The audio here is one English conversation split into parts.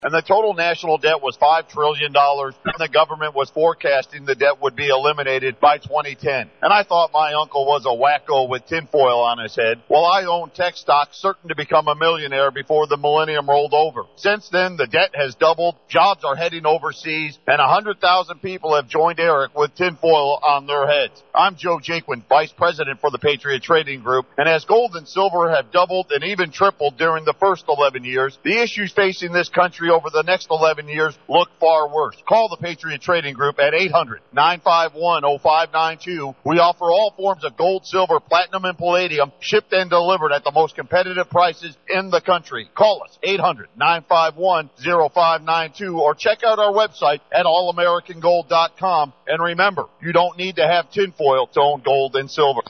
and the total national debt was $5 trillion, and the government was forecasting the debt would be eliminated by 2010. And I thought my uncle was a wacko with tinfoil on his head. Well, I own tech stocks certain to become a millionaire before the millennium rolled over. Since then, the debt has doubled, jobs are heading overseas, and 100,000 people have joined Eric with tinfoil on their heads. I'm Joe Jaquin, Vice President for the Patriot Trading Group, and as gold and silver have doubled and even tripled during the first 11 years, the issues facing this country over the next 11 years look far worse. Call the Patriot Trading Group at 800-951-0592. We offer all forms of gold, silver, platinum, and palladium, shipped and delivered at the most competitive prices in the country. Call us, 800-951-0592, or check out our website at allamericangold.com. And remember, you don't need to have tinfoil to own gold and silver.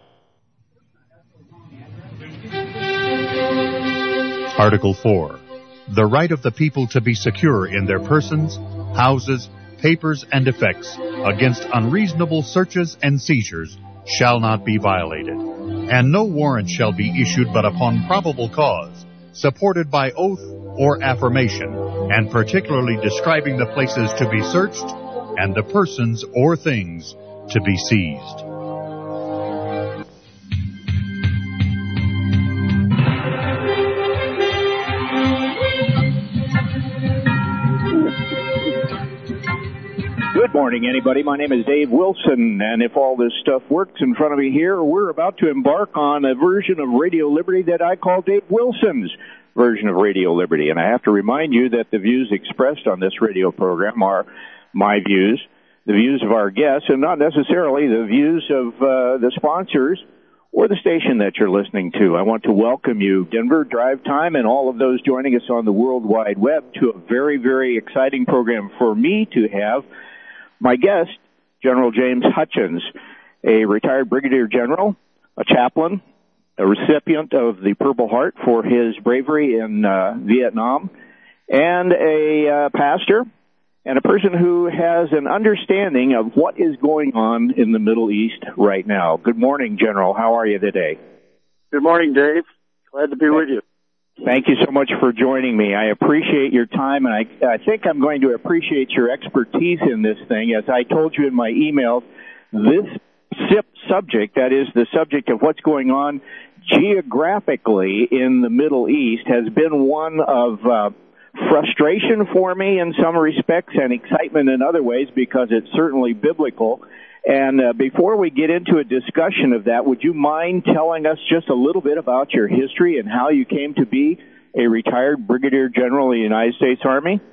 Article 4. The right of the people to be secure in their persons, houses, papers, and effects against unreasonable searches and seizures shall not be violated, and no warrant shall be issued but upon probable cause, supported by oath or affirmation, and particularly describing the places to be searched and the persons or things to be seized. Good morning, anybody. My name is Dave Wilson, and if all this stuff works in front of me here, we're about to embark on a version of Radio Liberty that I call Dave Wilson's version of Radio Liberty. And I have to remind you that the views expressed on this radio program are my views, the views of our guests, and not necessarily the views of the sponsors or the station that you're listening to. I want to welcome you, Denver Drive Time, and all of those joining us on the World Wide Web, to a very, very exciting program for me to have my guest, General James Hutchins, a retired brigadier general, a chaplain, a recipient of the Purple Heart for his bravery in Vietnam, and a pastor, and a person who has an understanding of what is going on in the Middle East right now. Good morning, General. How are you today? Good morning, Dave. Glad to be with you. Thank you so much for joining me. I appreciate your time, and I think I'm going to appreciate your expertise in this thing. As I told you in my email, this subject, that is the subject of what's going on geographically in the Middle East, has been one of frustration for me in some respects and excitement in other ways, because it's certainly biblical. And before we get into a discussion of that, would you mind telling us just a little bit about your history and how you came to be a retired brigadier general of the United States Army?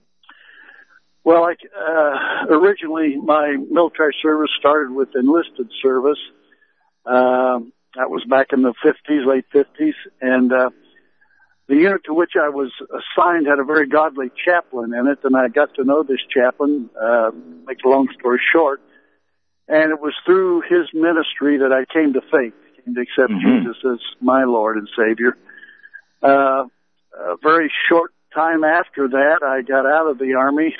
Well, originally my military service started with enlisted service. That was back in the 50s, late 50s, and the unit to which I was assigned had a very godly chaplain in it, and I got to know this chaplain, make a long story short. And it was through his ministry that I came to faith, came to accept Jesus as my Lord and Savior. A very short time after that, I got out of the Army,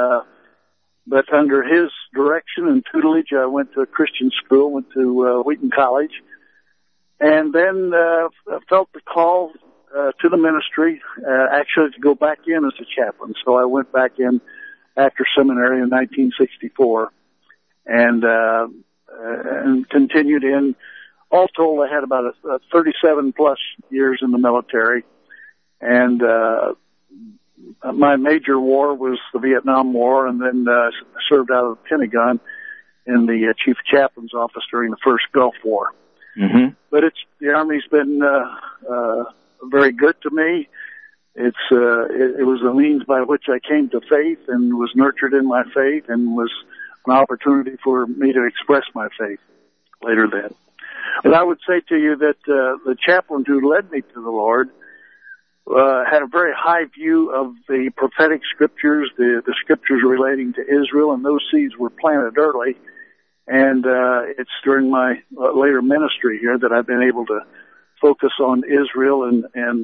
but under his direction and tutelage, I went to a Christian school, went to Wheaton College, and then felt the call to the ministry, actually to go back in as a chaplain. So I went back in after seminary in 1964. And continued in. All told, I had about 37 plus years in the military. And my major war was the Vietnam War, and then served out of the Pentagon in the chief chaplain's office during the first Gulf War. Mm-hmm. But the Army's been very good to me. It was a means by which I came to faith and was nurtured in my faith, and was an opportunity for me to express my faith later then. And I would say to you that the chaplain who led me to the Lord had a very high view of the prophetic scriptures, the scriptures relating to Israel, and those seeds were planted early. And it's during my later ministry here that I've been able to focus on Israel and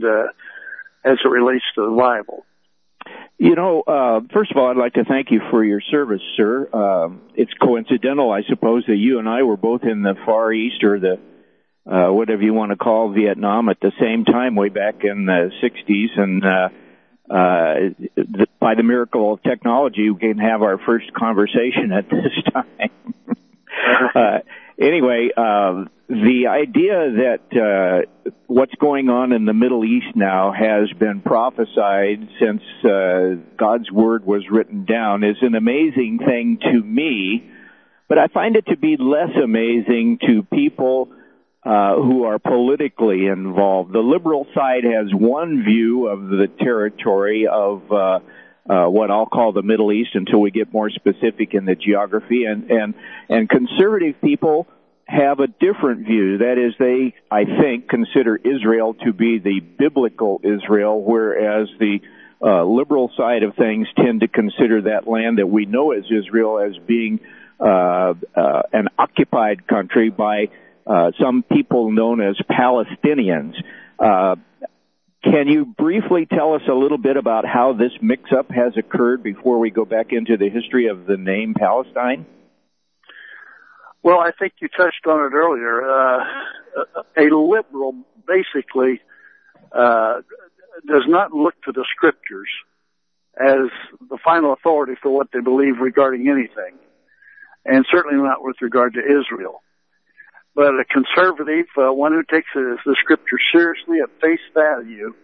as it relates to the Bible. You know, first of all, I'd like to thank you for your service, sir. It's coincidental, I suppose, that you and I were both in the Far East, or the whatever you want to call Vietnam, at the same time way back in the 60s. And by the miracle of technology, we can have our first conversation at this time. Anyway, the idea that what's going on in the Middle East now has been prophesied since God's Word was written down is an amazing thing to me, but I find it to be less amazing to people who are politically involved. The liberal side has one view of the territory of what I'll call the Middle East until we get more specific in the geography, and conservative people have a different view. That is, they, I think, consider Israel to be the biblical Israel, whereas the liberal side of things tend to consider that land that we know as Israel as being an occupied country by some people known as Palestinians. Can you briefly tell us a little bit about how this mix-up has occurred before we go back into the history of the name Palestine? Well, I think you touched on it earlier. A liberal basically does not look to the scriptures as the final authority for what they believe regarding anything, and certainly not with regard to Israel. But a conservative, one who takes the scripture seriously at face value,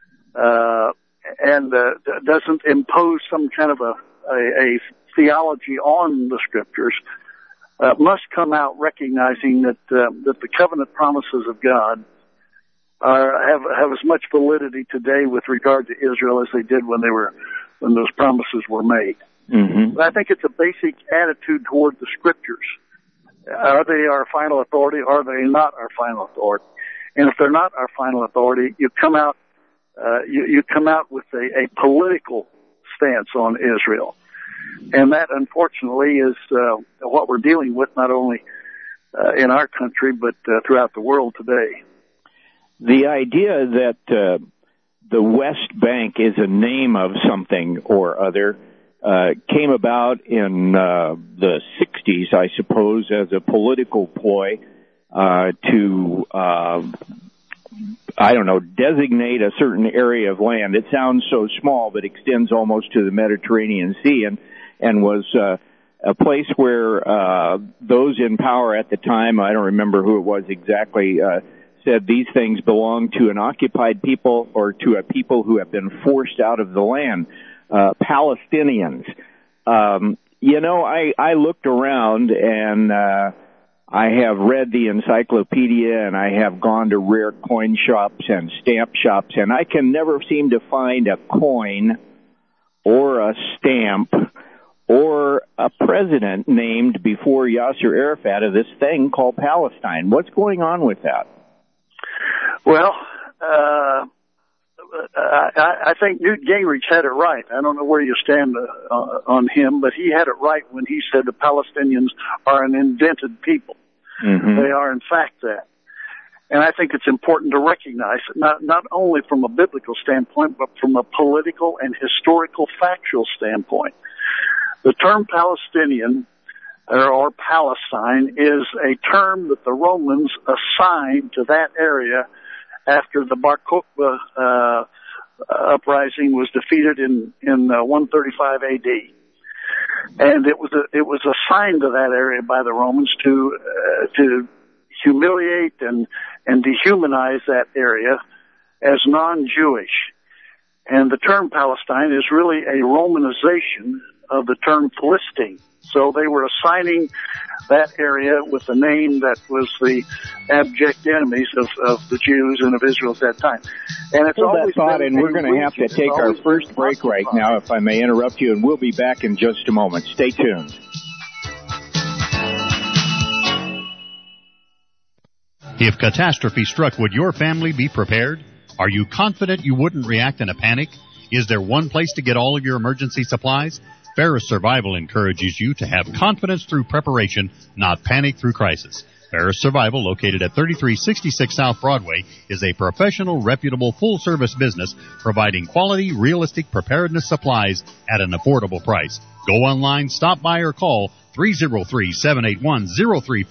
and doesn't impose some kind of a theology on the scriptures, must come out recognizing that the covenant promises of God have as much validity today with regard to Israel as they did when those promises were made. Mm-hmm. But I think it's a basic attitude toward the scriptures. Are they our final authority? Are they not our final authority? And if they're not our final authority, you come out with a political stance on Israel. And that, unfortunately, is what we're dealing with not only in our country, but throughout the world today. The idea that the West Bank is a name of something or other came about in the 60s, I suppose, as a political ploy to, designate a certain area of land. It sounds so small, but extends almost to the Mediterranean Sea, and was a place where those in power at the time, I don't remember who it was exactly, said these things belong to an occupied people or to a people who have been forced out of the land. Palestinians. I looked around and I have read the encyclopedia and I have gone to rare coin shops and stamp shops, and I can never seem to find a coin or a stamp or a president named before Yasser Arafat of this thing called Palestine. What's going on with that? Well, I think Newt Gingrich had it right. I don't know where you stand on him, but he had it right when he said the Palestinians are an indented people. Mm-hmm. They are, in fact, that. And I think it's important to recognize it, not only from a biblical standpoint, but from a political and historical factual standpoint. The term Palestinian or Palestine is a term that the Romans assigned to that area after the Bar Kokhba uprising was defeated in 135 AD, and it was assigned to that area by the Romans to humiliate and dehumanize that area as non-Jewish. And the term Palestine is really a Romanization of the term Philistine. So they were assigning that area with a name that was the abject enemies of the Jews and of Israel at that time. And it's always that thought, and we're going to have to take our first break right now, if I may interrupt you, and we'll be back in just a moment. Stay tuned. If catastrophe struck, would your family be prepared? Are you confident you wouldn't react in a panic? Is there one place to get all of your emergency supplies? Ferris Survival encourages you to have confidence through preparation, not panic through crisis. Ferris Survival, located at 3366 South Broadway, is a professional, reputable, full-service business providing quality, realistic preparedness supplies at an affordable price. Go online, stop by, or call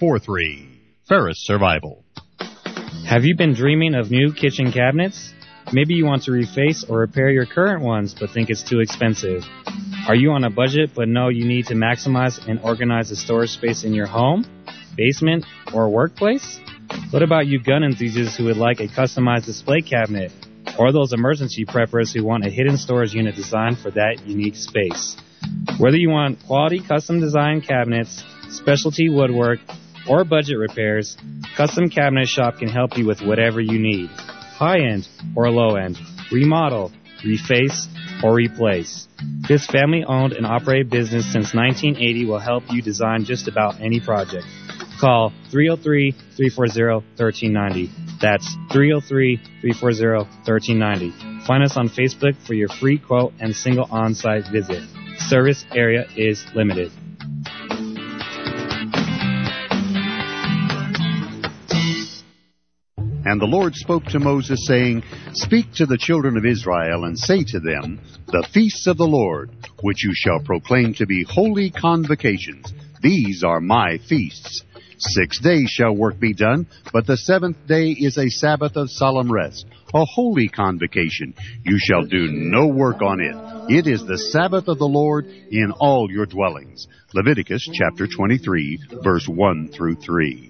303-781-0343. Ferris Survival. Have you been dreaming of new kitchen cabinets? Maybe you want to reface or repair your current ones but think it's too expensive. Are you on a budget but know you need to maximize and organize the storage space in your home, basement, or workplace? What about you gun enthusiasts who would like a customized display cabinet? Or those emergency preppers who want a hidden storage unit designed for that unique space? Whether you want quality custom designed cabinets, specialty woodwork, or budget repairs, Custom Cabinet Shop can help you with whatever you need. High-end or low-end, remodel, reface, or replace. This family-owned and operated business since 1980 will help you design just about any project. Call 303-340-1390. That's 303-340-1390. Find us on Facebook for your free quote and single on-site visit. Service area is limited. And the Lord spoke to Moses, saying, Speak to the children of Israel, and say to them, The feasts of the Lord, which you shall proclaim to be holy convocations, these are my feasts. 6 days shall work be done, but the seventh day is a Sabbath of solemn rest, a holy convocation. You shall do no work on it. It is the Sabbath of the Lord in all your dwellings. Leviticus chapter 23, verse 1 through 3.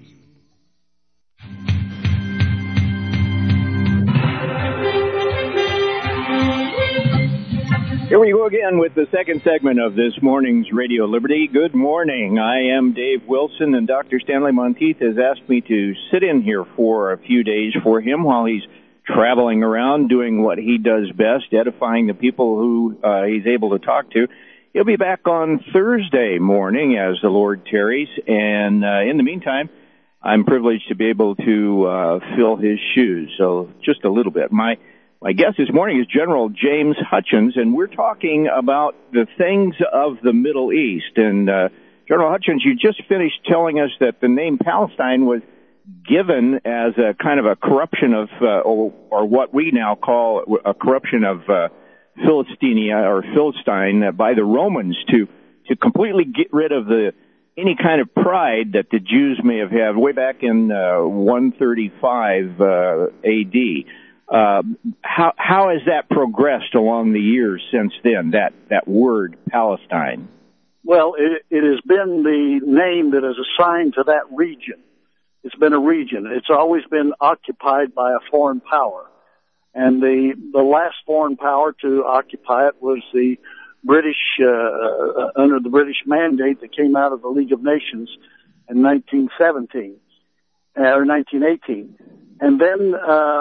Here we go again with the second segment of this morning's Radio Liberty. Good morning. I am Dave Wilson, and Dr. Stanley Monteith has asked me to sit in here for a few days for him while he's traveling around doing what he does best, edifying the people who he's able to talk to. He'll be back on Thursday morning as the Lord tarries, and in the meantime, I'm privileged to be able to fill his shoes, so just a little bit. My guest this morning is General James Hutchins, and we're talking about the things of the Middle East. And General Hutchins, you just finished telling us that the name Palestine was given as a kind of a corruption of, or what we now call a corruption of Philistinia or Philistine by the Romans to completely get rid of any kind of pride that the Jews may have had way back in 135 A.D. How has that progressed along the years since then, that word Palestine? Well, it has been the name that is assigned to that region. It's been a region. It's always been occupied by a foreign power. And the last foreign power to occupy it was the British, under the British mandate that came out of the League of Nations in 1917, or 1918. And then,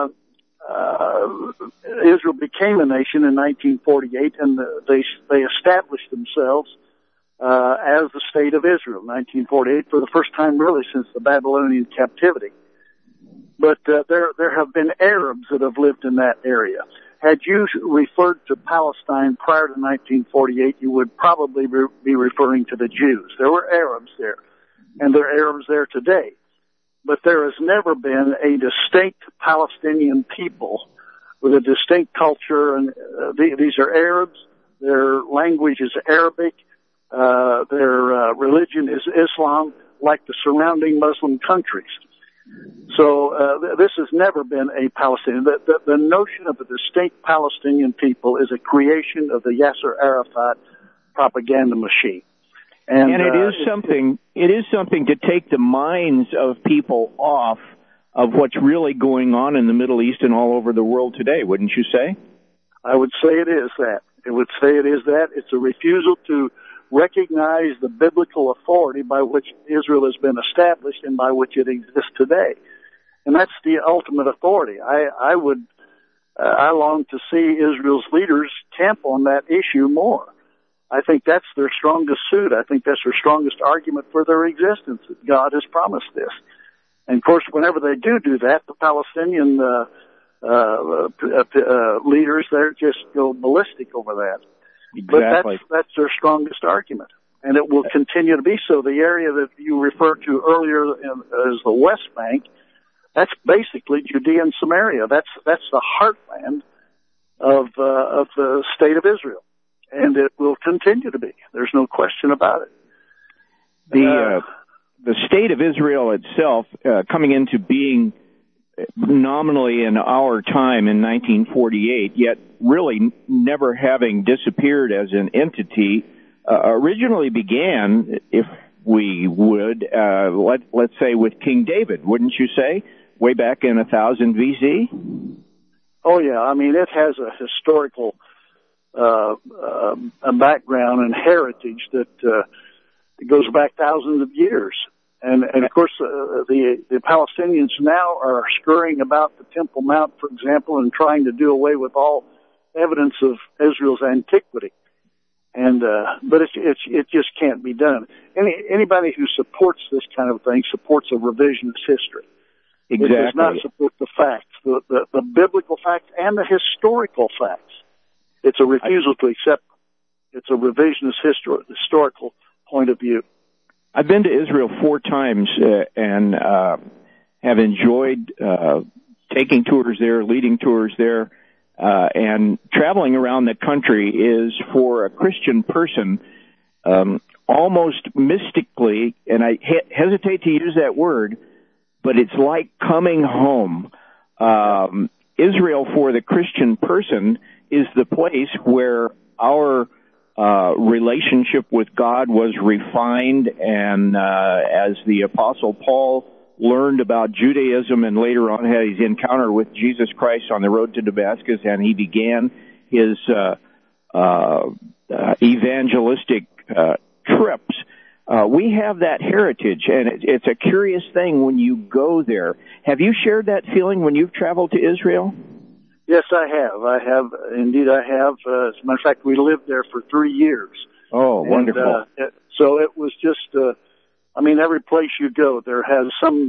Israel became a nation in 1948, and they established themselves as the state of Israel, 1948, for the first time really since the Babylonian captivity. But there have been Arabs that have lived in that area. Had you referred to Palestine prior to 1948, you would probably be referring to the Jews. There were Arabs there, and there are Arabs there today. But there has never been a distinct Palestinian people with a distinct culture, and these are Arabs. Their language is Arabic. Their religion is Islam, like the surrounding Muslim countries. So this has never been a Palestinian. The notion of a distinct Palestinian people is a creation of the Yasser Arafat propaganda machine. And it is something to take the minds of people off of what's really going on in the Middle East and all over the world today, wouldn't you say? I would say it is that. It's a refusal to recognize the biblical authority by which Israel has been established and by which it exists today. And that's the ultimate authority. I long to see Israel's leaders camp on that issue more. I think that's their strongest suit. I think that's their strongest argument for their existence, that God has promised this. And of course, whenever they do that, the Palestinian leaders there just go ballistic over that. Exactly. But that's their strongest argument, and it will continue to be so. The area that you referred to earlier as the West Bank, that's basically Judea and Samaria. That's the heartland of the state of Israel. And it will continue to be. There's no question about it. The state of Israel itself, coming into being nominally in our time in 1948, yet really never having disappeared as an entity, originally began, if we would, let's say with King David, wouldn't you say, way back in 1000 BC? Oh yeah, I mean it has a historical a background and heritage that goes back thousands of years. And of course, the Palestinians now are scurrying about the Temple Mount, for example, and trying to do away with all evidence of Israel's antiquity. And but it just can't be done. Anybody who supports this kind of thing supports a revisionist history. Exactly. It does not support the facts, the biblical facts and the historical facts. It's a refusal to accept. It's a revisionist historical point of view. I've been to Israel 4 times and have enjoyed taking tours there, leading tours there, and traveling around the country is, for a Christian person, almost mystically, and I hesitate to use that word, but it's like coming home. Israel, for the Christian person, is the place where our relationship with God was refined, and as the Apostle Paul learned about Judaism and later on had his encounter with Jesus Christ on the road to Damascus, and he began his evangelistic trips. We have that heritage, and it's a curious thing when you go there. Have you shared that feeling when you've traveled to Israel? Yes, I have. Indeed, I have. As a matter of fact, we lived there for 3 years. Oh, wonderful. So it was just, I mean, every place you go, there has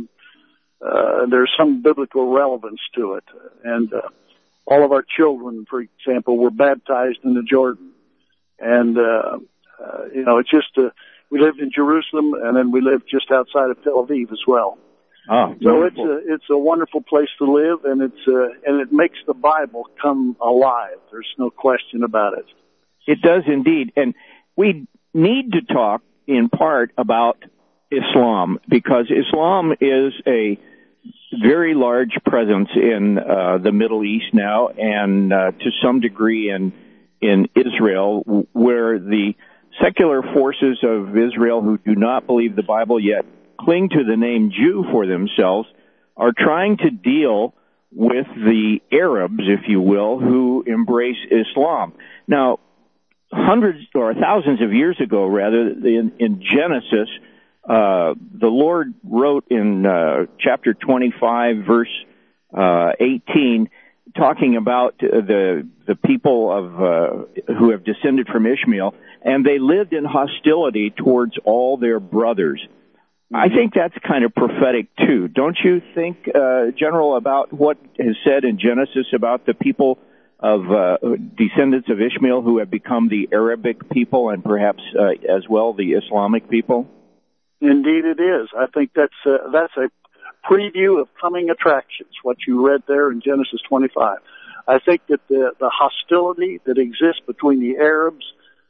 there's some biblical relevance to it. And all of our children, for example, were baptized in the Jordan. And, it's just, we lived in Jerusalem, and then we lived just outside of Tel Aviv as well. Oh, so wonderful. it's a wonderful place to live, and it makes the Bible come alive. There's no question about it. It does indeed, and we need to talk in part about Islam, because Islam is a very large presence in the Middle East now, and to some degree in Israel, where the secular forces of Israel, who do not believe the Bible yet cling to the name Jew for themselves, are trying to deal with the Arabs, if you will, who embrace Islam. Now, hundreds or thousands of years ago, rather, in Genesis, the Lord wrote in chapter 25, verse 18, talking about the people of who have descended from Ishmael, and they lived in hostility towards all their brothers. I think that's kind of prophetic, too. Don't you think, General, about what is said in Genesis about the people of descendants of Ishmael who have become the Arabic people and perhaps as well the Islamic people? Indeed it is. I think that's a preview of coming attractions, what you read there in Genesis 25. I think that the hostility that exists between the Arabs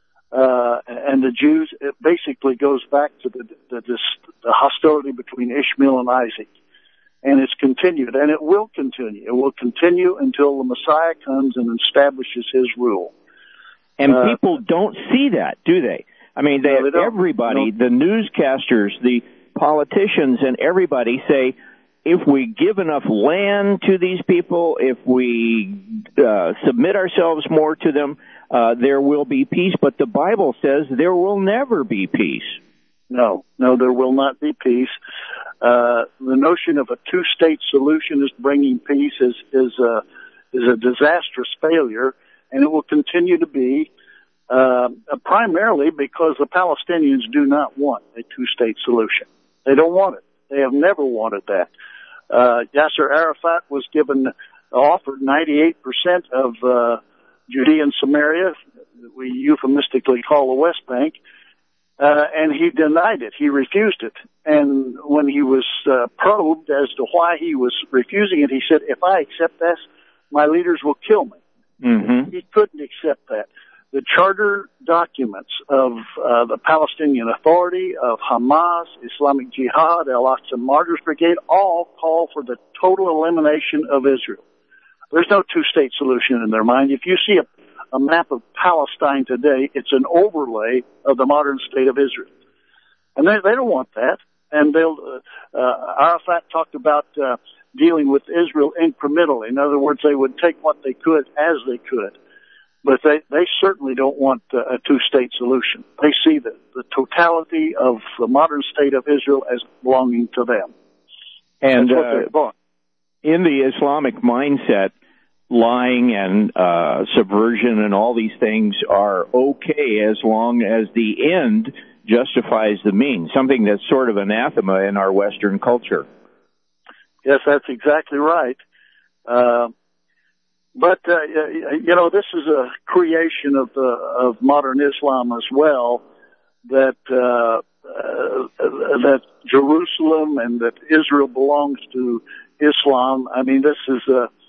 and the Jews, it basically goes back to the hostility between Ishmael and Isaac. And it's continued, and it will continue. It will continue until the Messiah comes and establishes his rule. And people don't see that, do they? I mean, everybody, the newscasters, the politicians, and everybody say, if we give enough land to these people, if we submit ourselves more to them, there will be peace. But the Bible says there will never be peace. No, there will not be peace. The notion of a two-state solution is bringing peace is a disastrous failure, and it will continue to be primarily because the Palestinians do not want a two-state solution. They don't want it. They have never wanted that. Yasser Arafat was offered 98% of Judea and Samaria, we euphemistically call the West Bank, and he denied it. He refused it. And when he was probed as to why he was refusing it, he said, if I accept this, my leaders will kill me. Mm-hmm. He couldn't accept that. the charter documents of the Palestinian Authority, of Hamas, Islamic Jihad, Al-Aqsa Martyrs Brigade, all call for the total elimination of Israel. There's no two-state solution in their mind. If you see a map of Palestine today, it's an overlay of the modern state of Israel. And they don't want that. And Arafat talked about dealing with Israel incrementally. In other words, they would take what they could as they could. But they certainly don't want a two-state solution. They see the totality of the modern state of Israel as belonging to them. And that's what they want. In the Islamic mindset, lying and subversion and all these things are okay as long as the end justifies the means, something that's sort of anathema in our Western culture. Yes, that's exactly right. But this is a creation of modern Islam as well, that Jerusalem and that Israel belongs to Islam. I mean, this is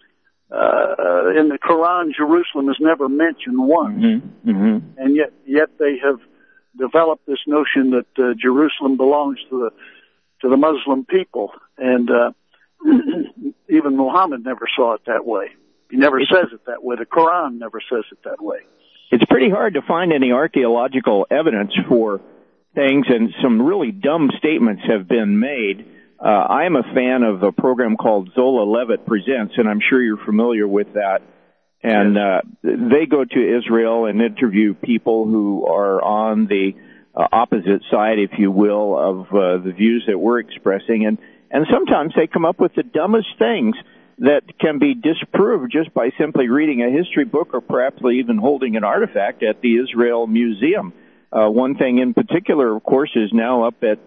in the Quran, Jerusalem is never mentioned once, and yet they have developed this notion that Jerusalem belongs to the Muslim people, and even Muhammad never saw it that way. He never says it that way. The Quran never says it that way. It's pretty hard to find any archaeological evidence for things, and some really dumb statements have been made. I am a fan of a program called Zola Levitt Presents, and I'm sure you're familiar with that. And they go to Israel and interview people who are on the opposite side, if you will, of the views that we're expressing. And sometimes they come up with the dumbest things that can be disproved just by simply reading a history book or perhaps even holding an artifact at the Israel Museum. One thing in particular, of course, is now up at,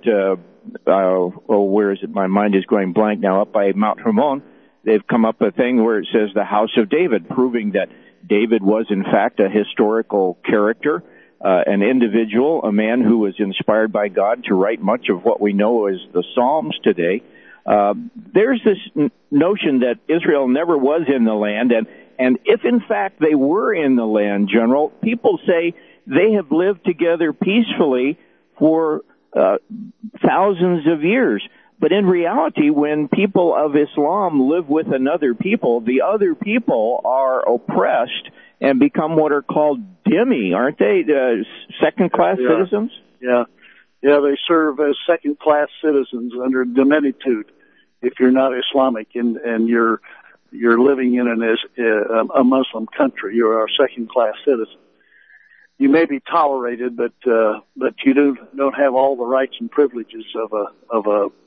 where is it? My mind is going blank now, up by Mount Hermon. They've come up with a thing where it says the House of David, proving that David was in fact a historical character, an individual, a man who was inspired by God to write much of what we know as the Psalms today. There's this notion that Israel never was in the land, and if in fact they were in the land, General, people say they have lived together peacefully for thousands of years. But in reality, when people of Islam live with another people, the other people are oppressed and become what are called dhimmi, aren't they? Second-class citizens? Yeah, they serve as second-class citizens under dhimmitude if you're not Islamic and you're living in a Muslim country. You're a second-class citizen. You may be tolerated, but you don't have all the rights and privileges of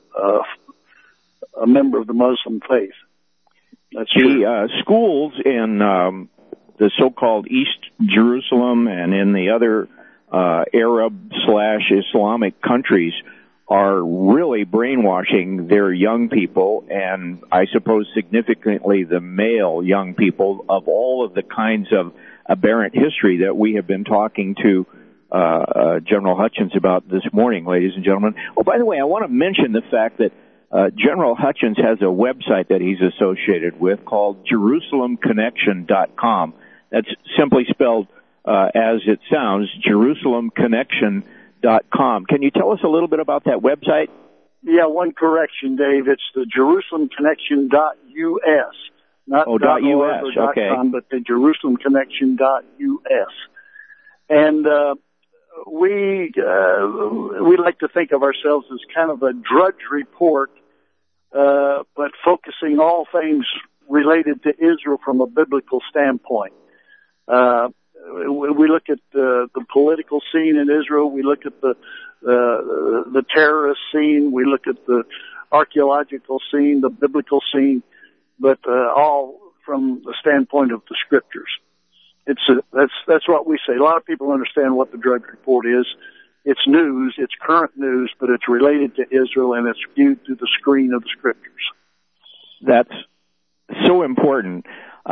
a member of the Muslim faith. That's true. The schools in the so-called East Jerusalem and in the other Arab/Islamic countries are really brainwashing their young people, and I suppose significantly the male young people, of all of the kinds of aberrant history that we have been talking to General Hutchins about this morning, ladies and gentlemen. Oh, by the way, I want to mention the fact that General Hutchins has a website that he's associated with called JerusalemConnection.com. That's simply spelled as it sounds, JerusalemConnection.com. Can you tell us a little bit about that website? Yeah, one correction, Dave. It's the JerusalemConnection.us. Not .us, okay. .com, but the JerusalemConnection.us. And we like to think of ourselves as kind of a drudge report, but focusing all things related to Israel from a biblical standpoint. We look at the political scene in Israel. We look at the terrorist scene. We look at the archaeological scene, the biblical scene, but all from the standpoint of the scriptures. That's what we say. A lot of people understand what the Drudge Report is. It's news, it's current news, but it's related to Israel and it's viewed through the screen of the scriptures. That's so important.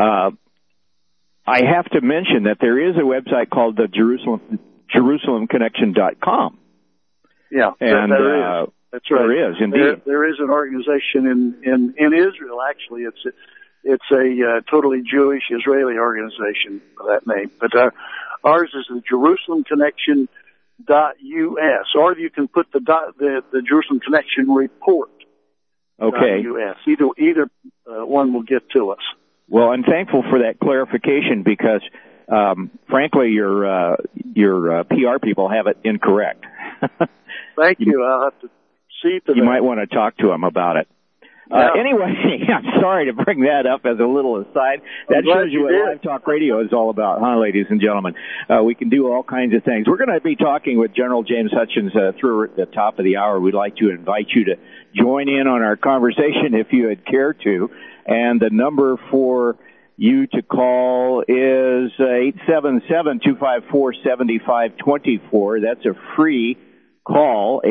I have to mention that there is a website called the JerusalemConnection.com. Yeah, and there is. That's right. There is indeed. There is an organization in Israel. Actually, it's a totally Jewish Israeli organization by that name. But Ours is the JerusalemConnection.us, or you can put the Jerusalem Connection report. Okay. .us. Either one will get to us. Well, I'm thankful for that clarification because, frankly, your PR people have it incorrect. Thank you. I'll have to see to You that. might want to talk to them about it. Yeah. Anyway, I'm sorry to bring that up as a little aside. That shows you what Live Talk Radio is all about, huh, ladies and gentlemen? We can do all kinds of things. We're going to be talking with General James Hutchins through the top of the hour. We'd like to invite you to join in on our conversation if you would care to. And the number for you to call is 877-254-7524. That's a free call,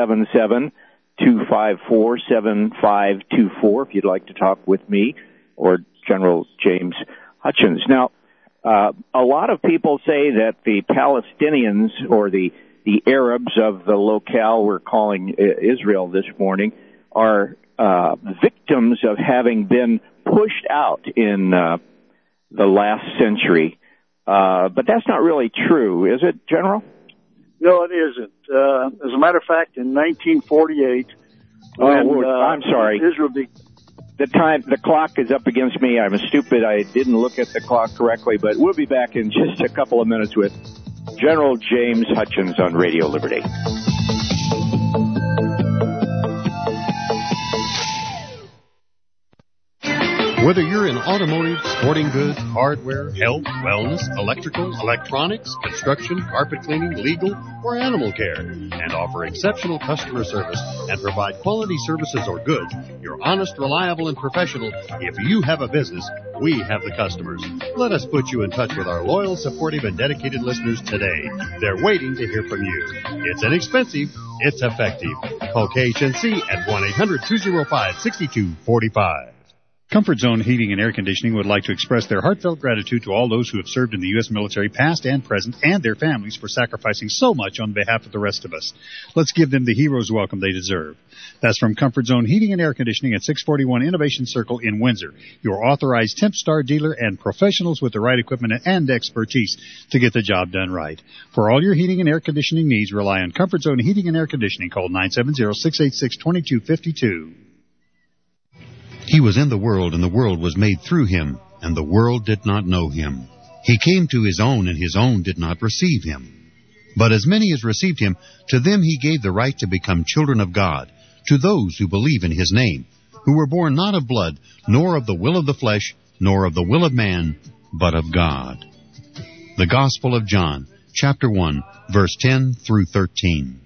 877-254-7524, if you'd like to talk with me or General James Hutchins. Now, a lot of people say that the Palestinians or the Arabs of the locale we're calling Israel this morning are victims of having been pushed out in the last century. But that's not really true, is it, General? No, it isn't. As a matter of fact, in 1948, I'm sorry. Israel the clock is up against me. I'm stupid. I didn't look at the clock correctly, but we'll be back in just a couple of minutes with General James Hutchins on Radio Liberty. Whether you're in automotive, sporting goods, hardware, health, wellness, electrical, electronics, construction, carpet cleaning, legal, or animal care, and offer exceptional customer service and provide quality services or goods, you're honest, reliable, and professional. If you have a business, we have the customers. Let us put you in touch with our loyal, supportive, and dedicated listeners today. They're waiting to hear from you. It's inexpensive. It's effective. Call KHNC at 1-800-205-6245. Comfort Zone Heating and Air Conditioning would like to express their heartfelt gratitude to all those who have served in the U.S. military, past and present, and their families for sacrificing so much on behalf of the rest of us. Let's give them the hero's welcome they deserve. That's from Comfort Zone Heating and Air Conditioning at 641 Innovation Circle in Windsor, your authorized Tempstar dealer and professionals with the right equipment and expertise to get the job done right. For all your heating and air conditioning needs, rely on Comfort Zone Heating and Air Conditioning. Call 970-686-2252. He was in the world, and the world was made through him, and the world did not know him. He came to his own, and his own did not receive him. But as many as received him, to them he gave the right to become children of God, to those who believe in his name, who were born not of blood, nor of the will of the flesh, nor of the will of man, but of God. The Gospel of John, chapter 1, verse 10 through 13.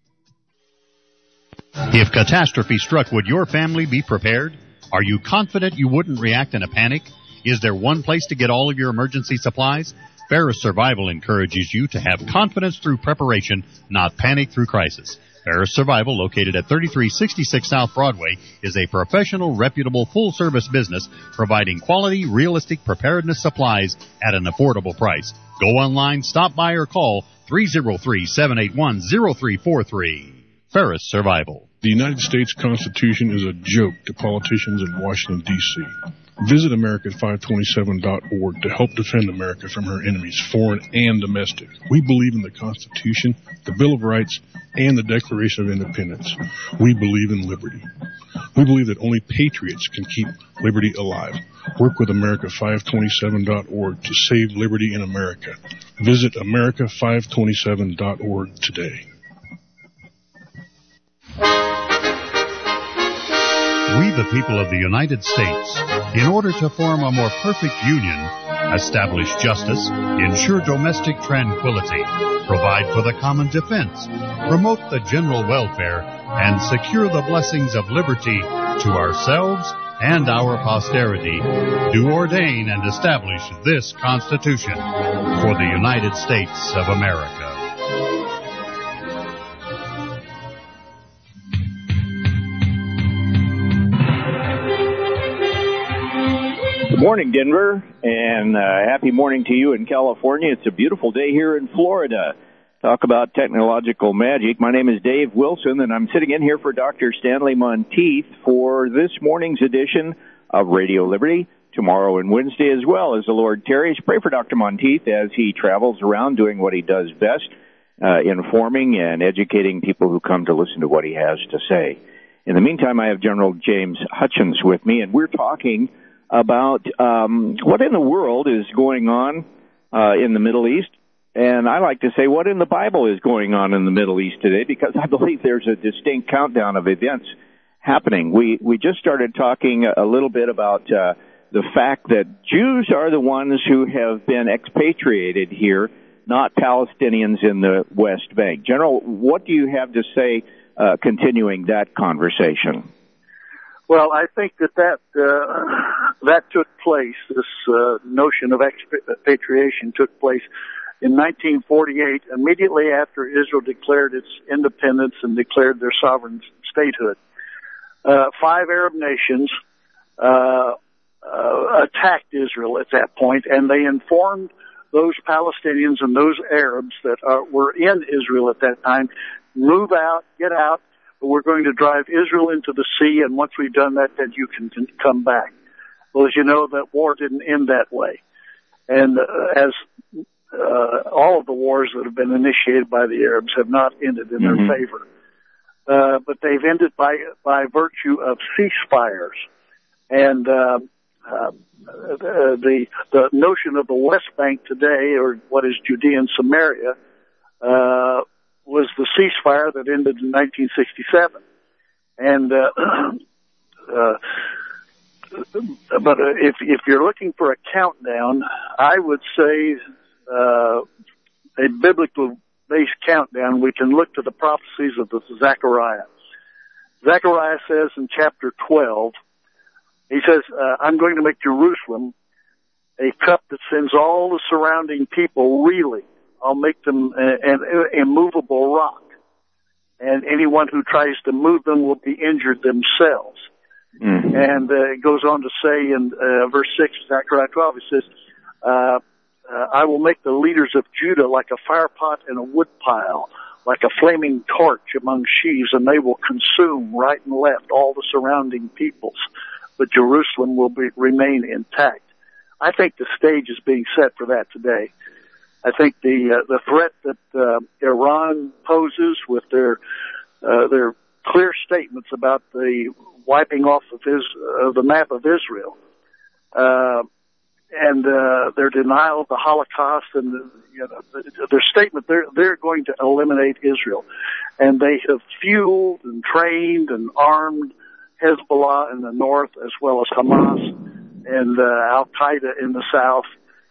If catastrophe struck, would your family be prepared? Are you confident you wouldn't react in a panic? Is there one place to get all of your emergency supplies? Ferris Survival encourages you to have confidence through preparation, not panic through crisis. Ferris Survival, located at 3366 South Broadway, is a professional, reputable, full-service business providing quality, realistic preparedness supplies at an affordable price. Go online, stop by, or call 303-781-0343. Ferris Survival. The United States Constitution is a joke to politicians in Washington, D.C. Visit America527.org to help defend America from her enemies, foreign and domestic. We believe in the Constitution, the Bill of Rights, and the Declaration of Independence. We believe in liberty. We believe that only patriots can keep liberty alive. Work with America527.org to save liberty in America. Visit America527.org today. We, the people of the United States, in order to form a more perfect union, establish justice, ensure domestic tranquility, provide for the common defense, promote the general welfare, and secure the blessings of liberty to ourselves and our posterity, do ordain and establish this Constitution for the United States of America. Good morning, Denver, and happy morning to you in California. It's a beautiful day here in Florida. Talk about technological magic. My name is Dave Wilson, and I'm sitting in here for Dr. Stanley Monteith for this morning's edition of Radio Liberty tomorrow and Wednesday as well as the Lord tarries. Pray for Dr. Monteith as he travels around doing what he does best, informing and educating people who come to listen to what he has to say. In the meantime, I have General James Hutchins with me, and we're talking about what in the world is going on in the Middle East. And I like to say what in the Bible is going on in the Middle East today, because I believe there's a distinct countdown of events happening. We just started talking a little bit about the fact that Jews are the ones who have been expatriated here, not Palestinians in the West Bank. General, what do you have to say continuing that conversation? Well, I think that took place, this notion of expatriation took place in 1948, immediately after Israel declared its independence and declared their sovereign statehood. 5 Arab nations attacked Israel at that point, and they informed those Palestinians and those Arabs that were in Israel at that time, move out, get out, but we're going to drive Israel into the sea, and once we've done that, then you can come back. Well, as you know, that war didn't end that way. And as all of the wars that have been initiated by the Arabs have not ended in their favor. But they've ended by virtue of ceasefires. And the notion of the West Bank today, or what is Judea and Samaria, was the ceasefire that ended in 1967. And but if you're looking for a countdown, I would say a biblical-based countdown, we can look to the prophecies of the Zechariah. Zechariah says in chapter 12, he says, I'm going to make Jerusalem a cup that sends all the surrounding people reeling. I'll make them an immovable rock. And anyone who tries to move them will be injured themselves. Mm-hmm. And it goes on to say in verse 6 of Zechariah 12, it says, I will make the leaders of Judah like a fire pot in a wood pile, like a flaming torch among sheaves, and they will consume right and left all the surrounding peoples. But Jerusalem will remain intact. I think the stage is being set for that today. I think the threat that Iran poses with their clear statements about the wiping off of the map of Israel, and their denial of the Holocaust, and their statement they're going to eliminate Israel, and they have fueled and trained and armed Hezbollah in the north as well as Hamas and Al Qaeda in the south.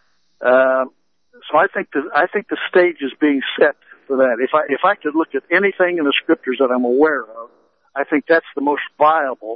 So I think the stage is being set for that. If I could look at anything in the scriptures that I'm aware of, I think that's the most viable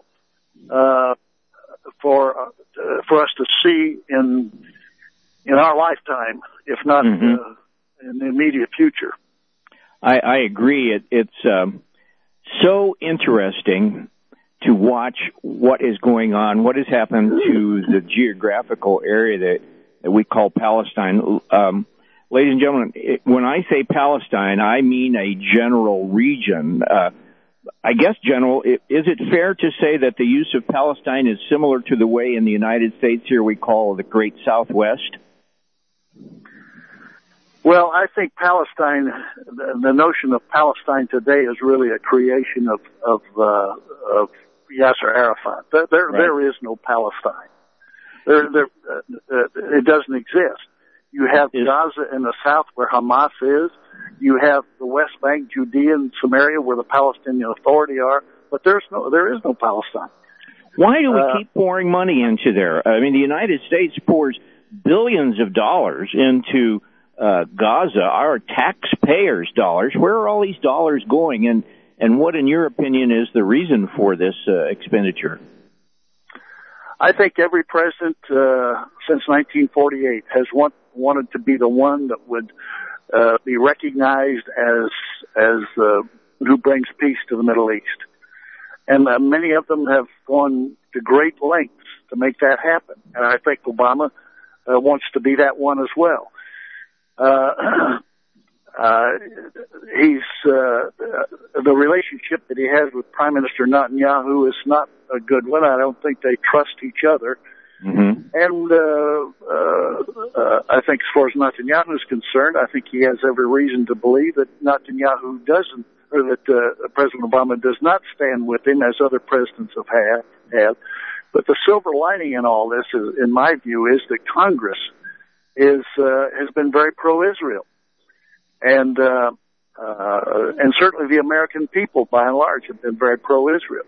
for us to see in our lifetime, if not in the immediate future. I agree. It's so interesting to watch what is going on, what has happened to the geographical area that we call Palestine. Ladies and gentlemen, when I say Palestine, I mean a general region. I guess, General, is it fair to say that the use of Palestine is similar to the way in the United States here we call the Great Southwest? Well, I think Palestine, the notion of Palestine today is really a creation of Yasser Arafat. There is no Palestine. It doesn't exist. You have Gaza in the south where Hamas is. You have the West Bank, Judea and Samaria where the Palestinian Authority are. But there is no Palestine. Why do we keep pouring money into there? I mean, the United States pours billions of dollars into Gaza, our taxpayers' dollars. Where are all these dollars going? And what, in your opinion, is the reason for this expenditure? I think every president since 1948 has wanted to be the one that would be recognized as who brings peace to the Middle East. And many of them have gone to great lengths to make that happen. And I think Obama wants to be that one as well. He's the relationship that he has with Prime Minister Netanyahu is not a good one. I don't think they trust each other. And I think as far as Netanyahu is concerned, I think he has every reason to believe that Netanyahu doesn't, or that President Obama does not stand with him, as other presidents have. But the silver lining in all this, in my view, is that Congress has been very pro-Israel, and certainly the American people, by and large, have been very pro-Israel.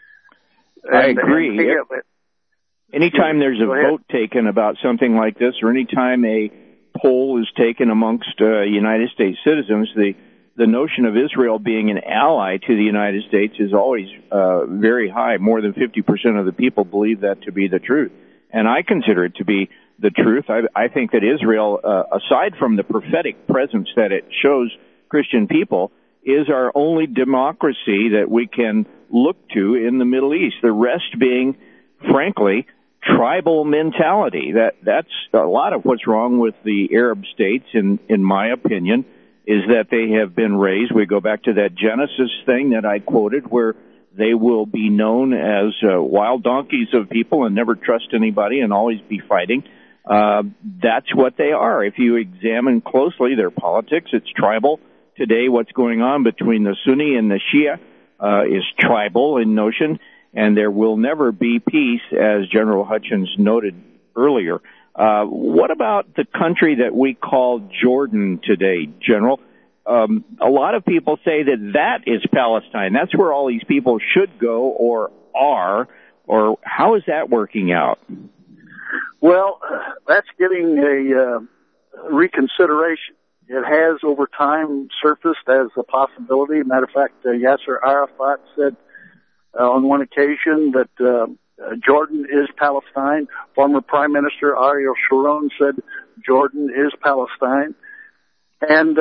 I agree. Anytime there's a vote taken about something like this, or anytime a poll is taken amongst United States citizens, the notion of Israel being an ally to the United States is always very high. More than 50% of the people believe that to be the truth. And I consider it to be the truth. I think that Israel, aside from the prophetic presence that it shows Christian people, is our only democracy that we can look to in the Middle East. The rest being, frankly, tribal mentality. That's a lot of what's wrong with the Arab states, in my opinion, is that they have been raised. We go back to that Genesis thing that I quoted, where they will be known as wild donkeys of people and never trust anybody and always be fighting. That's what they are. If you examine closely their politics, it's tribal. Today, what's going on between the Sunni and the Shia is tribal in notion, and there will never be peace, as General Hutchins noted earlier. What about the country that we call Jordan today, General? A lot of people say that is Palestine. That's where all these people should go or are. Or how is that working out? Well, that's getting a reconsideration. It has over time surfaced as a possibility. Matter of fact, Yasser Arafat said on one occasion that Jordan is Palestine. Former Prime Minister Ariel Sharon said Jordan is Palestine. And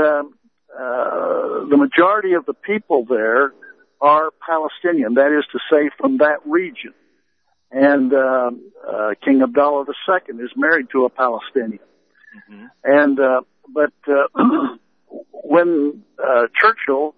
the majority of the people there are Palestinian, that is to say, from that region. And King Abdullah II is married to a Palestinian. And but when Churchill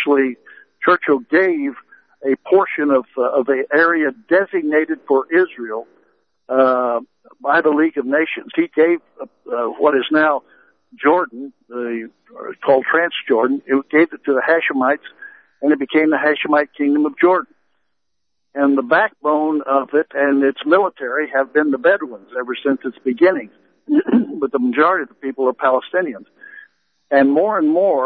gave a portion of the area designated for Israel by the League of Nations, he gave what is now Jordan, called Transjordan. It gave it to the Hashemites, and it became the Hashemite Kingdom of Jordan. And the backbone of it and its military have been the Bedouins ever since its beginning. But the majority of the people are Palestinians. And more,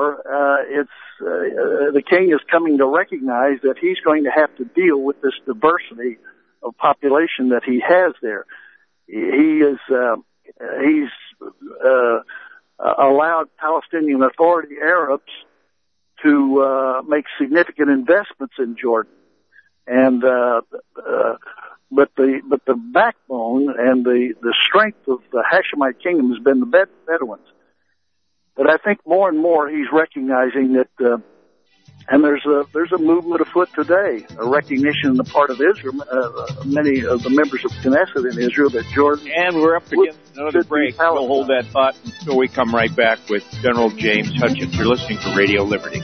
the king is coming to recognize that he's going to have to deal with this diversity of population that he has there. He's allowed Palestinian Authority Arabs to make significant investments in Jordan. And but the backbone and the strength of the Hashemite kingdom has been the Bedouins. But I think more and more he's recognizing that, and there's a movement afoot today, a recognition on the part of Israel, many of the members of Knesset in Israel, that Jordan. And we're up against another break. We'll hold that thought until we come right back with General James Hutchins. You're listening to Radio Liberty.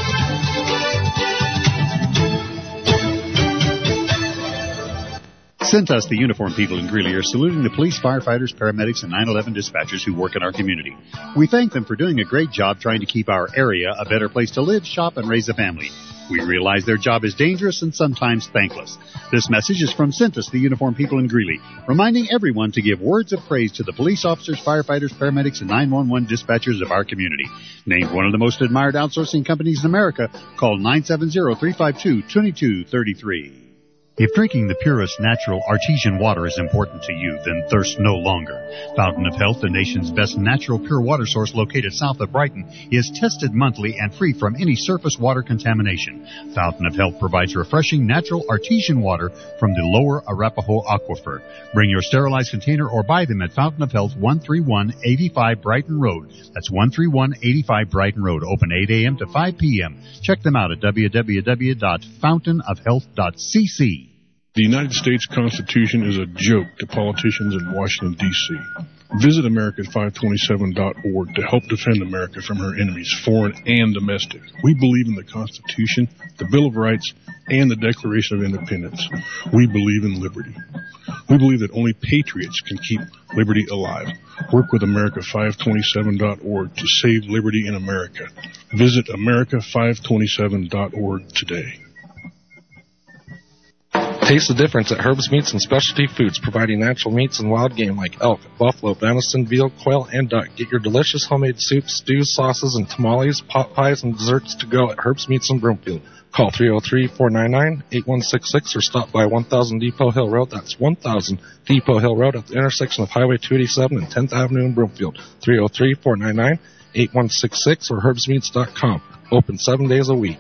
Cintas, the uniformed people in Greeley, are saluting the police, firefighters, paramedics, and 911 dispatchers who work in our community. We thank them for doing a great job trying to keep our area a better place to live, shop, and raise a family. We realize their job is dangerous and sometimes thankless. This message is from Cintas, the uniformed people in Greeley, reminding everyone to give words of praise to the police officers, firefighters, paramedics, and 911 dispatchers of our community. Named one of the most admired outsourcing companies in America, call 970-352-2233. If drinking the purest natural artesian water is important to you, then thirst no longer. Fountain of Health, the nation's best natural pure water source located south of Brighton, is tested monthly and free from any surface water contamination. Fountain of Health provides refreshing natural artesian water from the lower Arapahoe Aquifer. Bring your sterilized container or buy them at Fountain of Health, 13185 Brighton Road. That's 13185 Brighton Road, open 8 a.m. to 5 p.m. Check them out at www.fountainofhealth.cc. The United States Constitution is a joke to politicians in Washington, D.C. Visit America527.org to help defend America from her enemies, foreign and domestic. We believe in the Constitution, the Bill of Rights, and the Declaration of Independence. We believe in liberty. We believe that only patriots can keep liberty alive. Work with America527.org to save liberty in America. Visit America527.org today. Taste the difference at Herb's Meats and Specialty Foods, providing natural meats and wild game like elk, buffalo, venison, veal, quail, and duck. Get your delicious homemade soups, stews, sauces, and tamales, pot pies, and desserts to go at Herb's Meats in Broomfield. Call 303-499-8166 or stop by 1000 Depot Hill Road. That's 1000 Depot Hill Road at the intersection of Highway 287 and 10th Avenue in Broomfield. 303-499-8166 or herbsmeats.com. Open 7 days a week.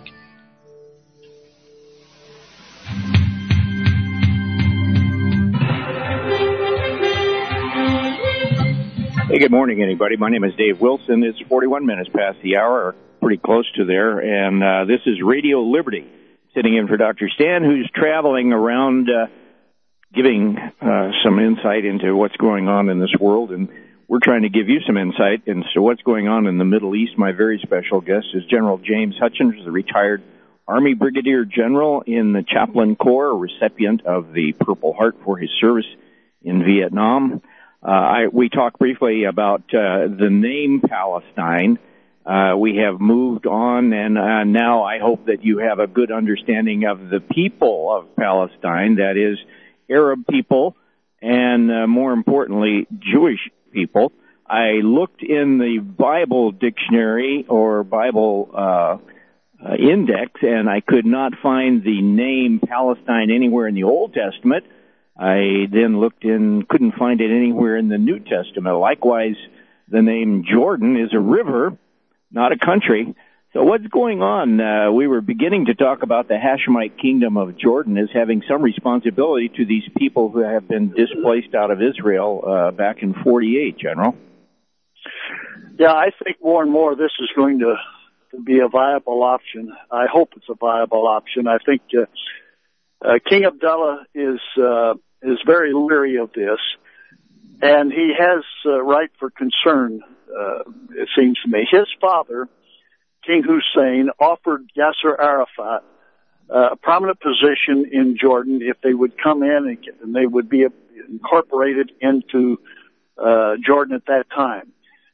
Hey, good morning, anybody. My name is Dave Wilson. It's 41 minutes past the hour, pretty close to there, and this is Radio Liberty, sitting in for Dr. Stan, who's traveling around giving some insight into what's going on in this world, and we're trying to give you some insight into what's going on in the Middle East. My very special guest is General James Hutchins, the retired Army Brigadier General in the Chaplain Corps, a recipient of the Purple Heart for his service in Vietnam. We talked briefly about the name Palestine. We have moved on, and now I hope that you have a good understanding of the people of Palestine, that is, Arab people, and more importantly, Jewish people. I looked in the Bible dictionary or Bible index, and I could not find the name Palestine anywhere in the Old Testament. I then looked in, couldn't find it anywhere in the New Testament. Likewise, the name Jordan is a river, not a country. So what's going on? We were beginning to talk about the Hashemite kingdom of Jordan as having some responsibility to these people who have been displaced out of Israel back in 48, General. Yeah, I think more and more this is going to be a viable option. I hope it's a viable option. I think King Abdullah is very leery of this, and he has right for concern, it seems to me. His father, King Hussein, offered Yasser Arafat a prominent position in Jordan if they would come in and they would be incorporated into Jordan at that time.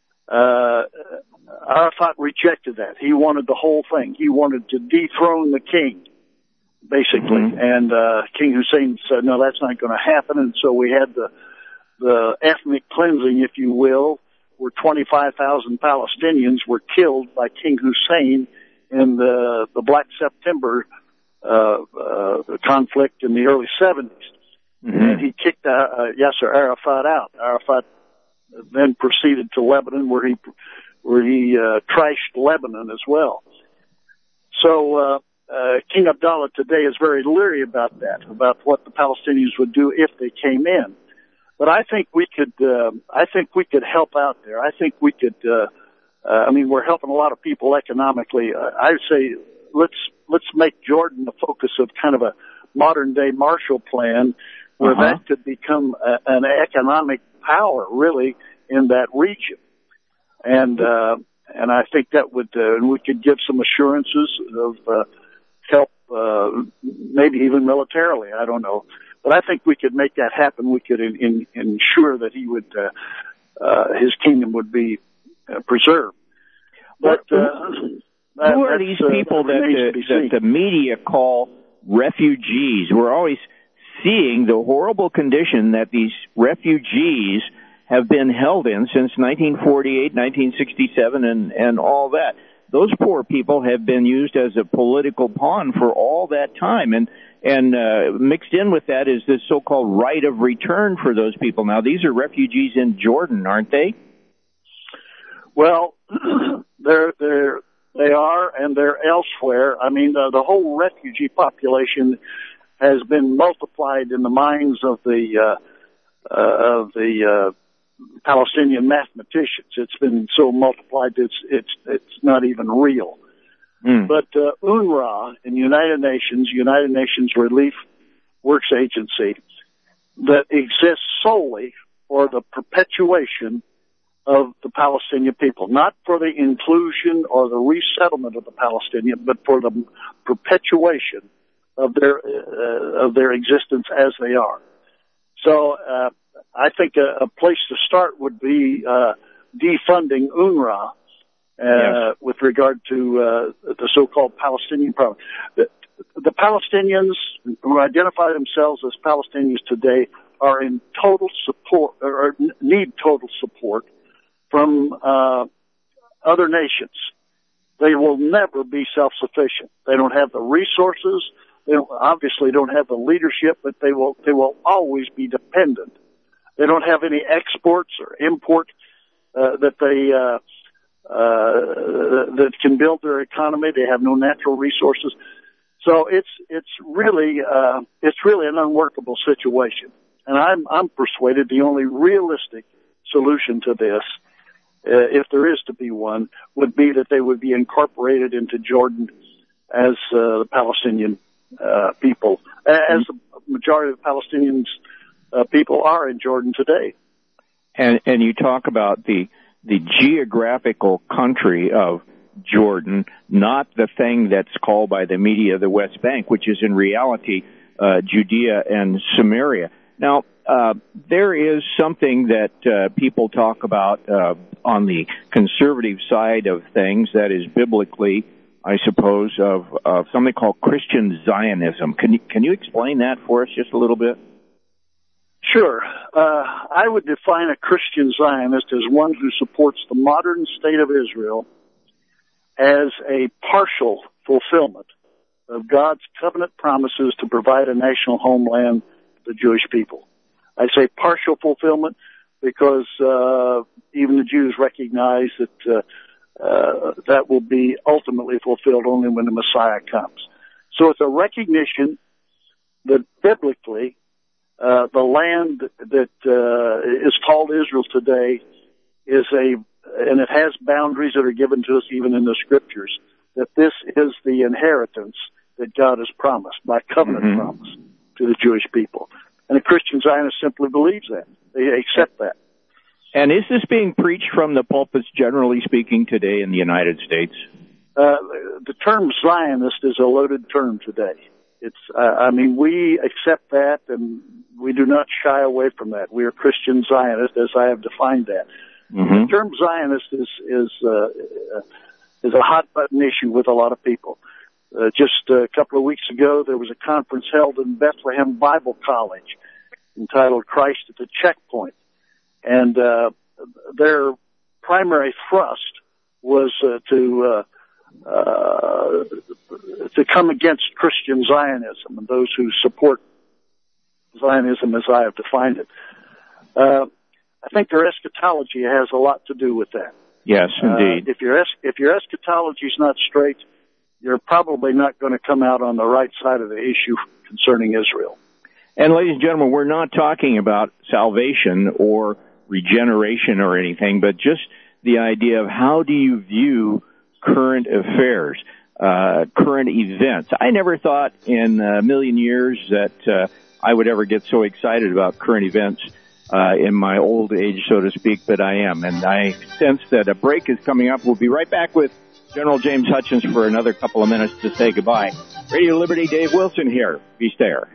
Arafat rejected that. He wanted the whole thing. He wanted to dethrone the king, basically. Mm-hmm. And King Hussein said, no, that's not going to happen. And so we had the ethnic cleansing, if you will, where 25,000 Palestinians were killed by King Hussein in the Black September conflict in the early 70s. Mm-hmm. And he kicked Yasser Arafat out. Arafat then proceeded to Lebanon, where he trashed Lebanon as well. So King Abdullah today is very leery about that, about what the Palestinians would do if they came in. But I think we could help out there. I think we could, we're helping a lot of people economically. I would say let's make Jordan the focus of kind of a modern day Marshall Plan, where that could become an economic power really in that region. And I think that would, and we could give some assurances of, help, maybe even militarily, I don't know. But I think we could make that happen. We could ensure that he would, his kingdom would be preserved. But who are these people that the media call refugees? We're always seeing the horrible condition that these refugees have been held in since 1948, 1967, and all that. Those poor people have been used as a political pawn for all that time, and mixed in with that is this so-called right of return for those people. Now, these are refugees in Jordan, aren't they? Well, they are, and they're elsewhere. I mean, the whole refugee population has been multiplied in the minds of the Palestinian mathematicians. It's been so multiplied that it's not even real. But UNRWA in United Nations Relief Works Agency, that exists solely for the perpetuation of the Palestinian people, not for the inclusion or the resettlement of the Palestinian, but for the perpetuation of their existence as they are. So I think a place to start would be defunding UNRWA with regard to the so-called Palestinian problem. The Palestinians who identify themselves as Palestinians today are in total support, or need total support from other nations. They will never be self-sufficient. They don't have the resources. They obviously don't have the leadership, but they will always be dependent. They don't have any exports or import that can build their economy. They have no natural resources. So it's really an unworkable situation. And I'm persuaded the only realistic solution to this, if there is to be one, would be that they would be incorporated into Jordan as the Palestinian people, as the majority of the Palestinians people are in Jordan today. And you talk about the geographical country of Jordan, not the thing that's called by the media the West Bank, which is in reality Judea and Samaria. Now, there is something that people talk about on the conservative side of things that is biblically, I suppose, of something called Christian Zionism. Can you explain that for us just a little bit? Sure. I would define a Christian Zionist as one who supports the modern state of Israel as a partial fulfillment of God's covenant promises to provide a national homeland to the Jewish people. I say partial fulfillment because even the Jews recognize that that will be ultimately fulfilled only when the Messiah comes. So it's a recognition that biblically the land that is called Israel today and it has boundaries that are given to us even in the scriptures, that this is the inheritance that God has promised, by covenant promise to the Jewish people. And the Christian Zionist simply believes that. They accept that. And is this being preached from the pulpits, generally speaking, today in the United States? The term Zionist is a loaded term today. We accept that, and we do not shy away from that. We are Christian Zionists, as I have defined that. The term Zionist is a hot button issue with a lot of people. Just a couple of weeks ago, there was a conference held in Bethlehem Bible College entitled Christ at the Checkpoint. And their primary thrust was to come against Christian Zionism and those who support Zionism as I have defined it. I think their eschatology has a lot to do with that. Yes, indeed. If your eschatology is not straight, you're probably not going to come out on the right side of the issue concerning Israel. And ladies and gentlemen, we're not talking about salvation or regeneration or anything, but just the idea of how do you view current affairs, current events. I never thought in a million years that I would ever get so excited about current events in my old age, so to speak, but I am. And I sense that a break is coming up. We'll be right back with General James Hutchins for another couple of minutes to say goodbye. Radio Liberty, Dave Wilson here. Be there.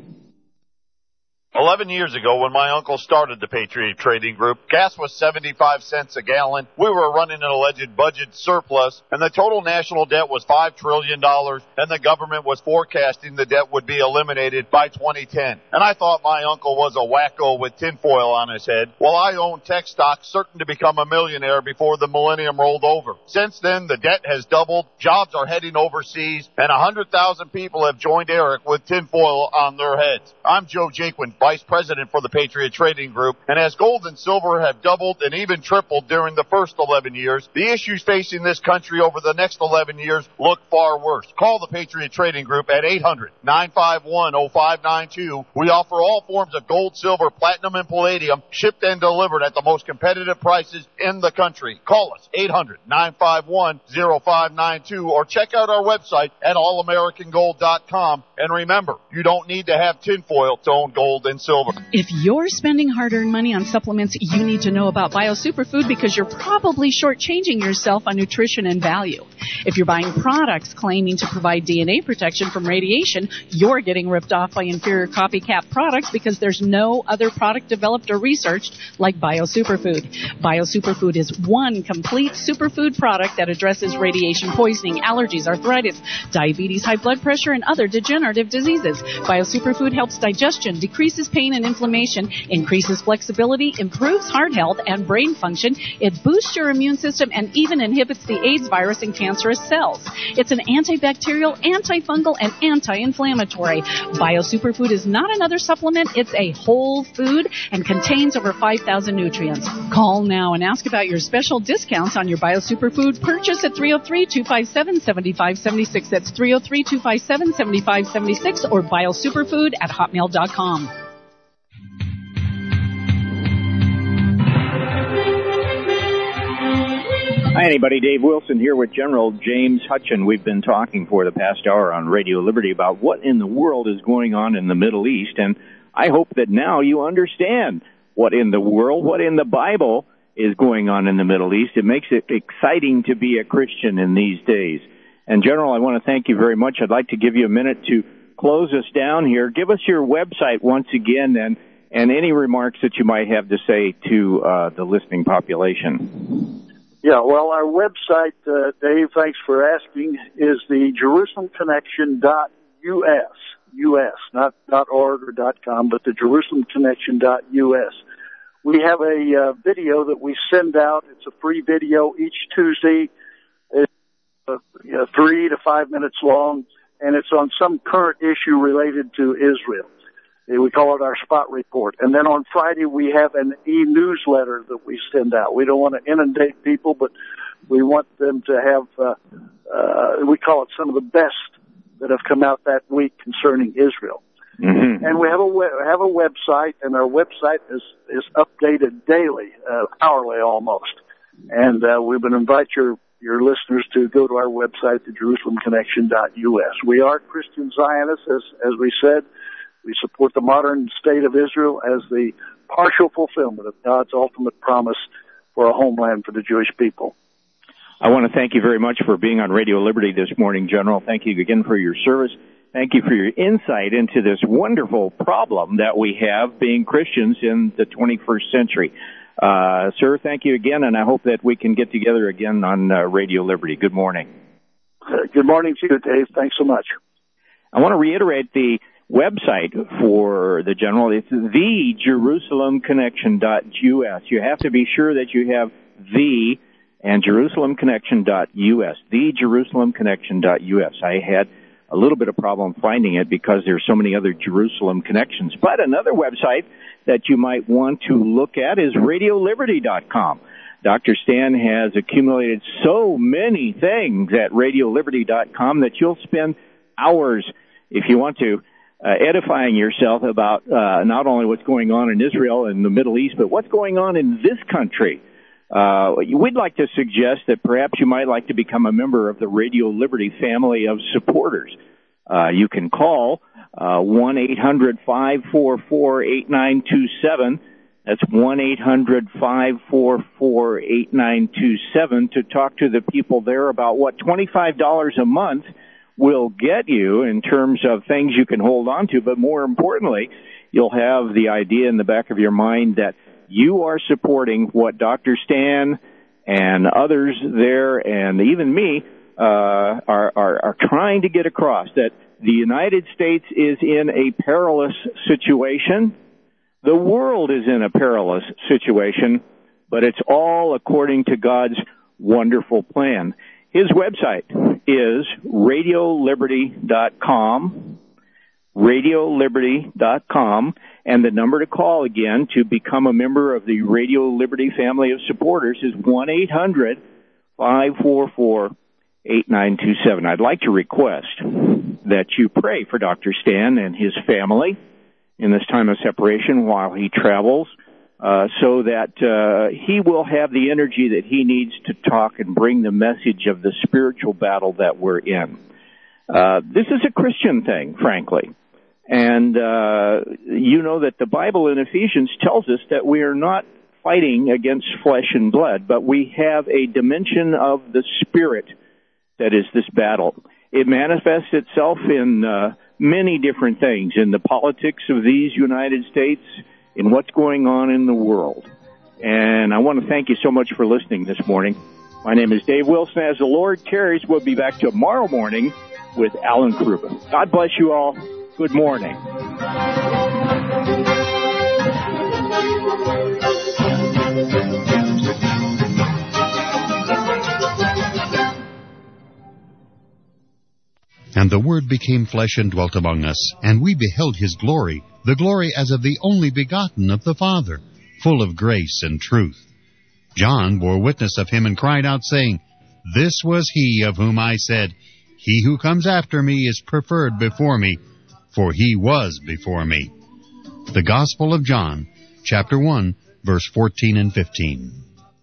11 years ago, when my uncle started the Patriot Trading Group, gas was 75 cents a gallon. We were running an alleged budget surplus, and the total national debt was $5 trillion, and the government was forecasting the debt would be eliminated by 2010. And I thought my uncle was a wacko with tinfoil on his head. Well, I owned tech stocks certain to become a millionaire before the millennium rolled over. Since then, the debt has doubled, jobs are heading overseas, and 100,000 people have joined Eric with tinfoil on their heads. I'm Joe Jaquin, Vice President for the Patriot Trading Group, and as gold and silver have doubled and even tripled during the first 11 years, the issues facing this country over the next 11 years look far worse. Call the Patriot Trading Group at 800-951-0592. We offer all forms of gold, silver, platinum, and palladium, shipped and delivered at the most competitive prices in the country. Call us, 800-951-0592, or check out our website at allamericangold.com. And remember, you don't need to have tinfoil to own gold and and silver. If you're spending hard-earned money on supplements, you need to know about BioSuperfood because you're probably shortchanging yourself on nutrition and value. If you're buying products claiming to provide DNA protection from radiation, you're getting ripped off by inferior copycat products because there's no other product developed or researched like BioSuperfood. BioSuperfood is one complete superfood product that addresses radiation poisoning, allergies, arthritis, diabetes, high blood pressure, and other degenerative diseases. BioSuperfood helps digestion, decreases pain and inflammation, increases flexibility, improves heart health and brain function. It boosts your immune system and even inhibits the AIDS virus in cancerous cells. It's an antibacterial, antifungal, and anti-inflammatory. BioSuperfood is not another supplement. It's a whole food and contains over 5,000 nutrients. Call now and ask about your special discounts on your BioSuperfood purchase at 303-257-7576. That's 303-257-7576 or biosuperfood@hotmail.com. Hi, anybody. Dave Wilson here with General James Hutchin. We've been talking for the past hour on Radio Liberty about what in the world is going on in the Middle East, and I hope that now you understand what in the world, what in the Bible is going on in the Middle East. It makes it exciting to be a Christian in these days. And, General, I want to thank you very much. I'd like to give you a minute to close us down here. Give us your website once again and any remarks that you might have to say to the listening population. Yeah, well, our website, Dave, thanks for asking, is the JerusalemConnection.us. U.S., not .org or .com, but the JerusalemConnection.us. We have a video that we send out. It's a free video each Tuesday. It's 3 to 5 minutes long, and it's on some current issue related to Israel. We call it our spot report. And then on Friday, we have an e-newsletter that we send out. We don't want to inundate people, but we want them to have, we call it some of the best that have come out that week concerning Israel. Mm-hmm. And we have a website, and our website is updated daily, hourly almost. And we would invite your listeners to go to our website, the JerusalemConnection.us. We are Christian Zionists, as we said. We support the modern state of Israel as the partial fulfillment of God's ultimate promise for a homeland for the Jewish people. I want to thank you very much for being on Radio Liberty this morning, General. Thank you again for your service. Thank you for your insight into this wonderful problem that we have being Christians in the 21st century. Sir, thank you again, and I hope that we can get together again on Radio Liberty. Good morning. Good morning to you, Dave. Thanks so much. I want to reiterate the website for the General. It's the JerusalemConnection.us. You have to be sure that you have the and JerusalemConnection.us. The JerusalemConnection.us. I had a little bit of problem finding it because there's so many other Jerusalem connections. But another website that you might want to look at is RadioLiberty.com. Dr. Stan has accumulated so many things at RadioLiberty.com that you'll spend hours, if you want to, edifying yourself about not only what's going on in Israel and the Middle East, but what's going on in this country. We'd like to suggest that perhaps you might like to become a member of the Radio Liberty family of supporters. You can call 1-800-544-8927. That's 1-800-544-8927 to talk to the people there about what $25 a month will get you in terms of things you can hold on to, but more importantly, you'll have the idea in the back of your mind that you are supporting what Dr. Stan and others there and even me are trying to get across, that the United States is in a perilous situation. The world is in a perilous situation, but it's all according to God's wonderful plan. His website is RadioLiberty.com, RadioLiberty.com, and the number to call again to become a member of the Radio Liberty family of supporters is 1-800-544-8927. I'd like to request that you pray for Dr. Stan and his family in this time of separation while he travels, so that he will have the energy that he needs to talk and bring the message of the spiritual battle that we're in. This is a Christian thing, frankly. And you know that the Bible in Ephesians tells us that we are not fighting against flesh and blood, but we have a dimension of the Spirit that is this battle. It manifests itself in many different things, in the politics of these United States, in what's going on in the world. And I want to thank you so much for listening this morning. My name is Dave Wilson. As the Lord tarries, we'll be back tomorrow morning with Alan Krupa. God bless you all. Good morning. And the Word became flesh and dwelt among us, and we beheld his glory, the glory as of the only begotten of the Father, full of grace and truth. John bore witness of him and cried out, saying, This was he of whom I said, He who comes after me is preferred before me, for he was before me. The Gospel of John, chapter 1, verse 14 and 15.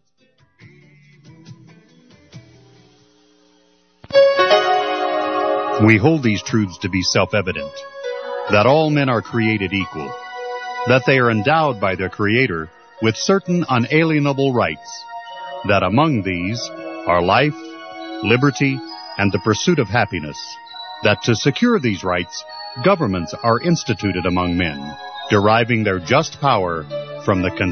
We hold these truths to be self-evident, that all men are created equal, that they are endowed by their Creator with certain unalienable rights, that among these are life, liberty, and the pursuit of happiness, that to secure these rights, governments are instituted among men, deriving their just power from the